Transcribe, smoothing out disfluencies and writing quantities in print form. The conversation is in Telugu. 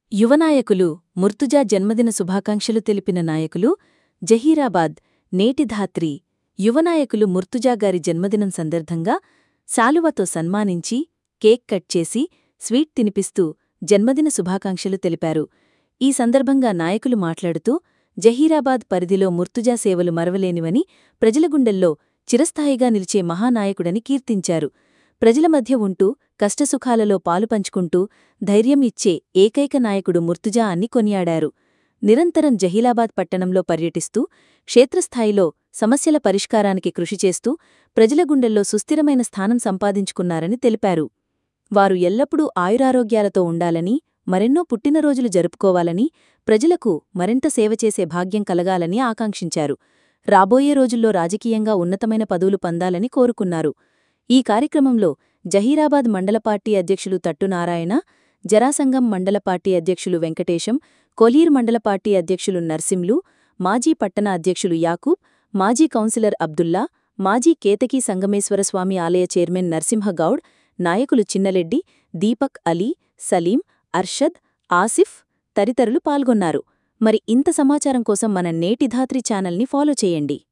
యువనాయకులు ముర్తుజా జన్మదిన శుభాకాంక్షలు తెలిపిన నాయకులు జహీరాబాద్ నేటి ధాత్రి యువనాయకులు ముర్తుజా గారి జన్మదినం సందర్భంగా శాలువతో సన్మానించి కేక్ కట్ చేసి స్వీట్ తినిపిస్తూ జన్మదిన శుభాకాంక్షలు తెలిపారు. ఈ సందర్భంగా నాయకులు మాట్లాడుతూ జహీరాబాద్ పరిధిలో ముర్తుజా సేవలు మరవలేనివని, ప్రజల గుండెల్లో చిరస్థాయిగా నిలిచే మహానాయకుడని కీర్తించారు. ప్రజల మధ్య ఉంటూ కష్టసుఖాలలో పాలుపంచుకుంటూ ధైర్యం ఇచ్చే ఏకైక నాయకుడు ముర్తుజా అని కొనియాడారు. నిరంతరం జహీరాబాద్ పట్టణంలో పర్యటిస్తూ క్షేత్రస్థాయిలో సమస్యల పరిష్కారానికి కృషి చేస్తూ ప్రజల గుండెల్లో సుస్థిరమైన స్థానం సంపాదించుకున్నారని తెలిపారు. వారు ఎల్లప్పుడూ ఆయురారోగ్యాలతో ఉండాలని, మరెన్నో పుట్టినరోజులు జరుపుకోవాలని, ప్రజలకు మరింత సేవ చేసే భాగ్యం కలగాలని ఆకాంక్షించారు. రాబోయే రోజుల్లో రాజకీయంగా ఉన్నతమైన పదవులు పొందాలని కోరుకున్నారు. ఈ కార్యక్రమంలో జహీరాబాద్ మండల పార్టీ అధ్యక్షులు తట్టు నారాయణ, జరాసంగం మండల పార్టీ అధ్యక్షులు వెంకటేశం, కొలీర్ మండల పార్టీ అధ్యక్షులు నర్సింలు, మాజీ పట్టణ అధ్యక్షులు యాకూబ్, మాజీ కౌన్సిలర్ అబ్దుల్లా, మాజీ కేతకీ సంగమేశ్వరస్వామి ఆలయ చైర్మన్ నరసింహగౌడ్, నాయకులు చిన్నలెడ్డి, దీపక్ అలీ, సలీం, అర్షద్, ఆసిఫ్ తదితరులు పాల్గొన్నారు. మరి ఇంత సమాచారం కోసం మన నేటి ధాత్రి ఛానల్ని ఫాలో చేయండి.